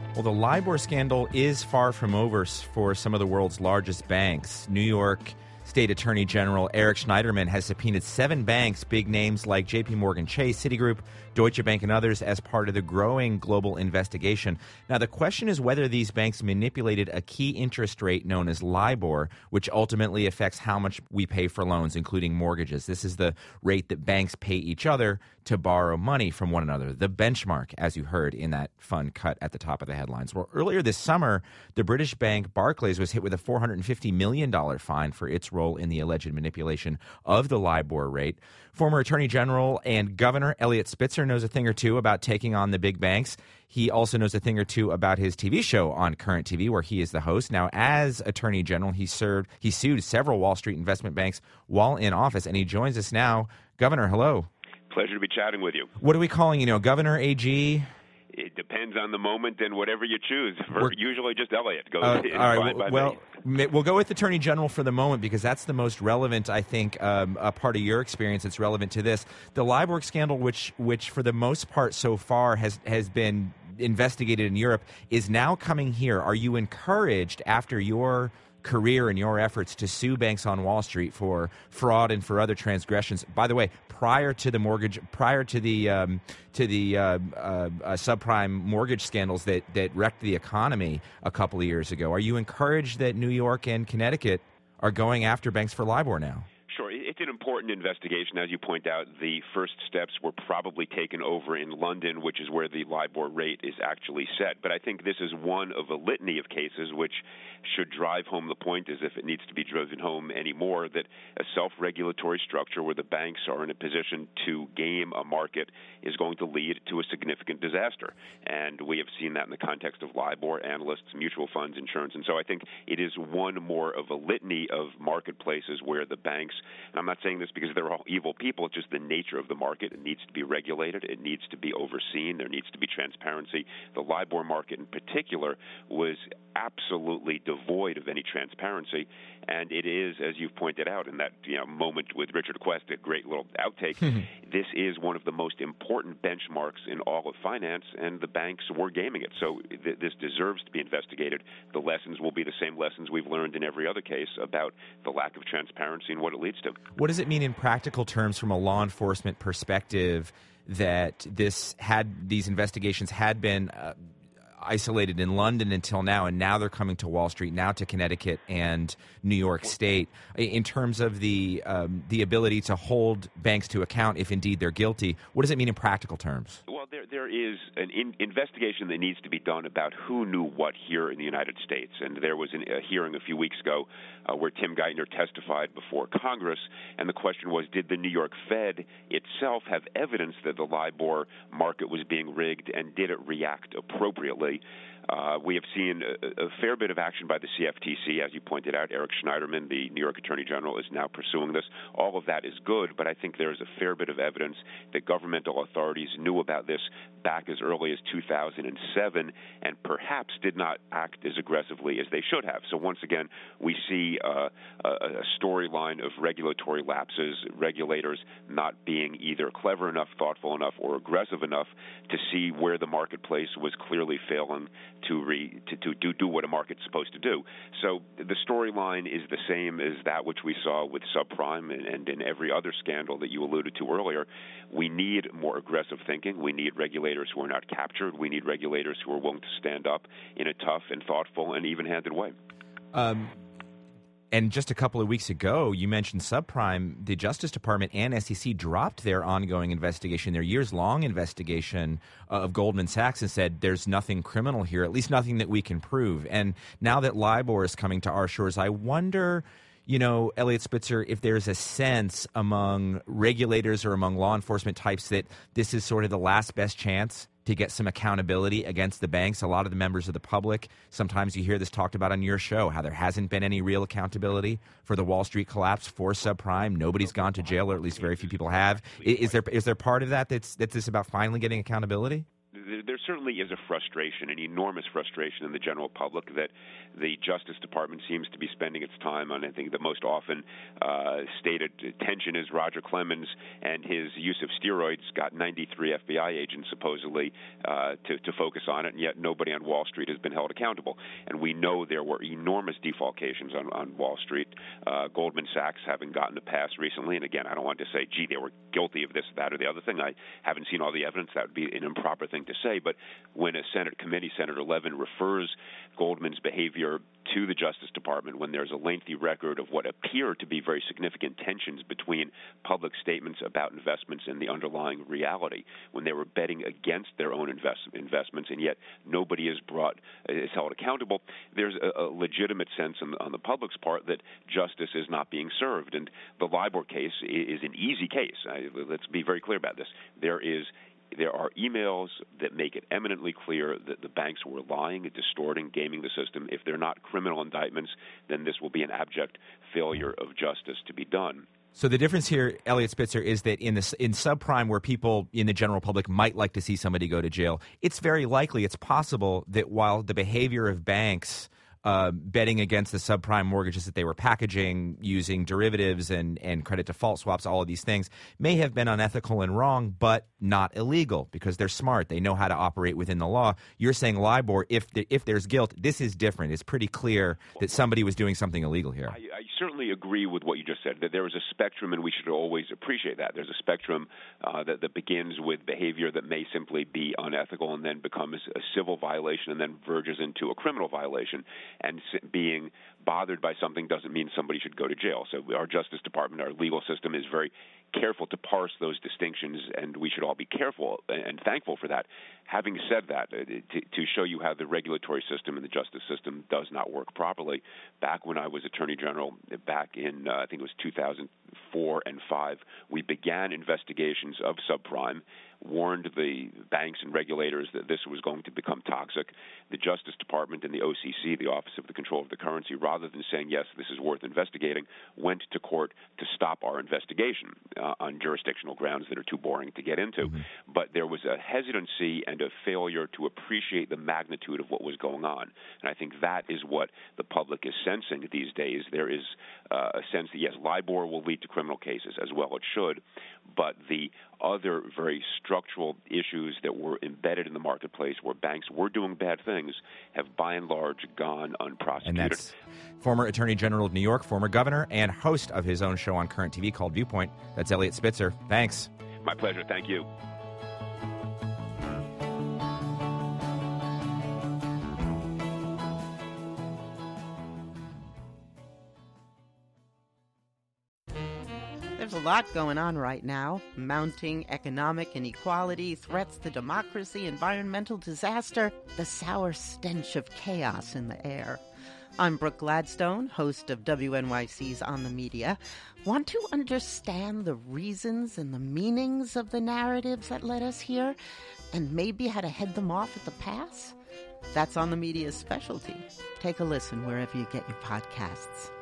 Well, the LIBOR scandal is far from over for some of the world's largest banks. New York State Attorney General Eric Schneiderman has subpoenaed 7 banks, big names like J.P. Morgan Chase, Citigroup, Deutsche Bank, and others as part of the growing global investigation. Now, the question is whether these banks manipulated a key interest rate known as LIBOR, which ultimately affects how much we pay for loans, including mortgages. This is the rate that banks pay each other to borrow money from one another, the benchmark, as you heard in that fun cut at the top of the headlines. Well, earlier this summer, the British bank Barclays was hit with a $450 million fine for its role in the alleged manipulation of the LIBOR rate. Former Attorney General and Governor Eliot Spitzer knows a thing or two about taking on the big banks. He also knows a thing or two about his TV show on Current TV, where he is the host. Now, as Attorney General, he sued several Wall Street investment banks while in office, and he joins us now. Governor, hello. Pleasure to be chatting with you. What are we calling you? Governor, AG? It depends on the moment and whatever you choose. Usually just Elliot goes all right. Well, me. We'll go with Attorney General for the moment because that's the most relevant, I think, a part of your experience that's relevant to this. The LIBOR scandal, which for the most part so far has been investigated in Europe, is now coming here. Are you encouraged after your career and your efforts to sue banks on Wall Street for fraud and for other transgressions? By the way, prior to the subprime mortgage scandals that wrecked the economy a couple of years ago, are you encouraged that New York and Connecticut are going after banks for LIBOR now? Sure. It's an important investigation. As you point out, the first steps were probably taken over in London, which is where the LIBOR rate is actually set. But I think this is one of a litany of cases which should drive home the point, as if it needs to be driven home anymore, that a self-regulatory structure where the banks are in a position to game a market is going to lead to a significant disaster. And we have seen that in the context of LIBOR, analysts, mutual funds, insurance. And so I think it is one more of a litany of marketplaces where the banks, and I'm not saying this because they're all evil people, it's just the nature of the market. It needs to be regulated. It needs to be overseen. There needs to be transparency. The LIBOR market in particular was absolutely devoid of any transparency, and it is, as you've pointed out in that moment with Richard Quest, a great little outtake, this is one of the most important benchmarks in all of finance, and the banks were gaming it. So this deserves to be investigated. The lessons will be the same lessons we've learned in every other case about the lack of transparency and what it leads to. What does it mean in practical terms from a law enforcement perspective that these investigations had been isolated in London until now, and now they're coming to Wall Street, now to Connecticut and New York State, in terms of the ability to hold banks to account if indeed they're guilty? What does it mean in practical terms? Well, there is an investigation that needs to be done about who knew what here in the United States. And there was a hearing a few weeks ago where Tim Geithner testified before Congress, and the question was, did the New York Fed itself have evidence that the LIBOR market was being rigged, and did it react appropriately? We have seen a fair bit of action by the CFTC, as you pointed out. Eric Schneiderman, the New York Attorney General, is now pursuing this. All of that is good, but I think there is a fair bit of evidence that governmental authorities knew about this back as early as 2007 and perhaps did not act as aggressively as they should have. So once again, we see a storyline of regulatory lapses, regulators not being either clever enough, thoughtful enough, or aggressive enough to see where the marketplace was clearly failing to do what a market's supposed to do. So the storyline is the same as that which we saw with subprime and in every other scandal that you alluded to earlier. We need more aggressive thinking. We need regulators who are not captured. We need regulators who are willing to stand up in a tough and thoughtful and even-handed way. And just a couple of weeks ago, you mentioned subprime. The Justice Department and SEC dropped their ongoing investigation, their years-long investigation of Goldman Sachs, and said there's nothing criminal here, at least nothing that we can prove. And now that LIBOR is coming to our shores, I wonder, Eliot Spitzer, if there's a sense among regulators or among law enforcement types that this is sort of the last best chance to get some accountability against the banks. A lot of the members of the public, sometimes you hear this talked about on your show, how there hasn't been any real accountability for the Wall Street collapse, for subprime. Nobody's gone to jail, or at least very few people have. Is there part of that that's about finally getting accountability? there certainly is a frustration, an enormous frustration in the general public that the Justice Department seems to be spending its time on. I think the most often stated tension is Roger Clemens and his use of steroids got 93 FBI agents supposedly to focus on it, and yet nobody on Wall Street has been held accountable. And we know there were enormous defalcations on Wall Street, Goldman Sachs having gotten a pass recently. And again, I don't want to say, gee, they were guilty of this, that, or the other thing. I haven't seen all the evidence. That would be an improper thing to say. But when a Senate committee, Senator Levin, refers Goldman's behavior to the Justice Department, when there's a lengthy record of what appear to be very significant tensions between public statements about investments and the underlying reality, when they were betting against their own investments, and yet nobody is held accountable, there's a legitimate sense on the public's part that justice is not being served. And the LIBOR case is an easy case. Let's be very clear about this. There are emails that make it eminently clear that the banks were lying, distorting, gaming the system. If they're not criminal indictments, then this will be an abject failure of justice to be done. So the difference here, Eliot Spitzer, is that in subprime, where people in the general public might like to see somebody go to jail, it's very likely, it's possible that while the behavior of banks betting against the subprime mortgages that they were packaging using derivatives and credit default swaps, all of these things may have been unethical and wrong, but not illegal because they're smart. They know how to operate within the law. You're saying LIBOR, if there's guilt, this is different. It's pretty clear that somebody was doing something illegal here. I certainly agree with what you just said, that there is a spectrum, and we should always appreciate that. There's a spectrum that begins with behavior that may simply be unethical and then becomes a civil violation and then verges into a criminal violation. And being bothered by something doesn't mean somebody should go to jail. So our Justice Department, our legal system is very careful to parse those distinctions, and we should all be careful and thankful for that. Having said that, to show you how the regulatory system and the justice system does not work properly, back when I was Attorney General, back in, I think it was 2004 and 5, we began investigations of subprime, warned the banks and regulators that this was going to become toxic. The Justice Department and the OCC, the Office of the Control of the Currency, rather than saying, yes, this is worth investigating, went to court to stop our investigation on jurisdictional grounds that are too boring to get into. Mm-hmm. But there was a hesitancy and a failure to appreciate the magnitude of what was going on. And I think that is what the public is sensing these days. There is a sense that, yes, LIBOR will lead to criminal cases, as well it should, but the other very structural issues that were embedded in the marketplace where banks were doing bad things have by and large gone unprosecuted. And that's former Attorney General of New York, former governor, and host of his own show on Current TV called Viewpoint. That's Eliot Spitzer. Thanks. My pleasure. Thank you. There's a lot going on right now. Mounting economic inequality, threats to democracy, environmental disaster, the sour stench of chaos in the air. I'm Brooke Gladstone, host of WNYC's On the Media. Want to understand the reasons and the meanings of the narratives that led us here, and maybe how to head them off at the pass? That's On the Media's specialty. Take a listen wherever you get your podcasts.